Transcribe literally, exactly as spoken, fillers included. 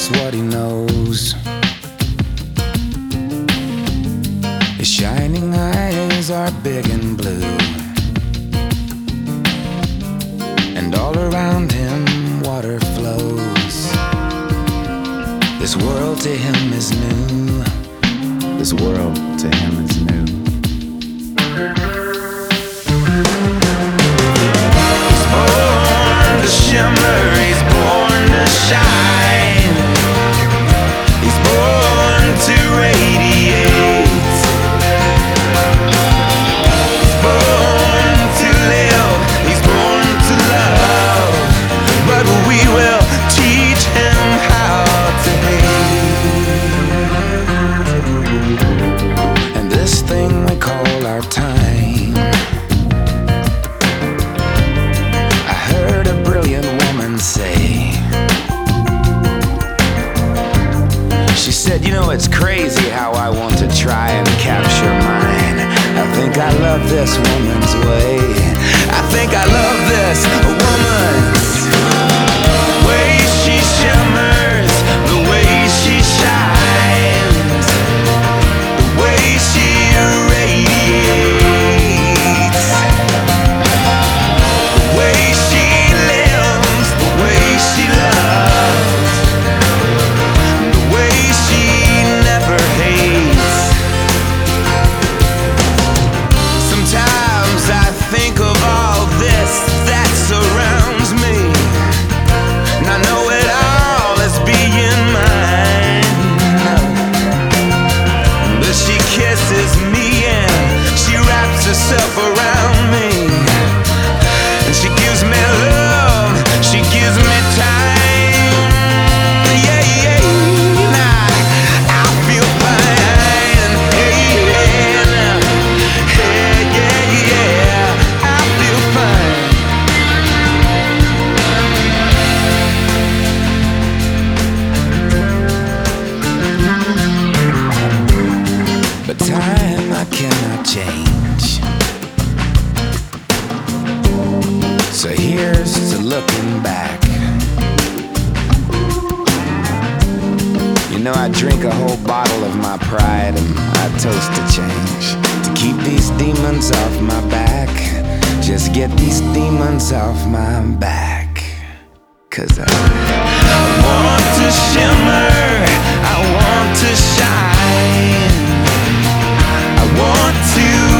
just what he knows. His shining eyes are big and blue, and all around him water flows. This world to him is new. This world to him is new. He's born to shimmer, he's born to shine. He's born to radiate. He's born to live, he's born to love. But we will teach him how to hate. And this thing we call our time, I heard a brilliant woman say. She said, you know, it's crazy how I want to try and capture mine. I think I love this woman's way. I think I love this woman's way she shimmers, the way she shines, the way she radiates, the way she lives, the way she loves, the way she never hates. Sometimes I think of all this that surrounds me, and I know it all as being mine. But she kisses me and she wraps herself around me, and she gives me love, she gives me time. Yeah, yeah, and I, I feel fine. Yeah, yeah, yeah, yeah, yeah, I feel fine. But time I cannot change, so here's to looking back. You know, I drink a whole bottle of my pride, and I toast to change. To keep these demons off my back, just get these demons off my back. Cause I, I want to shimmer, I want to shine, I want to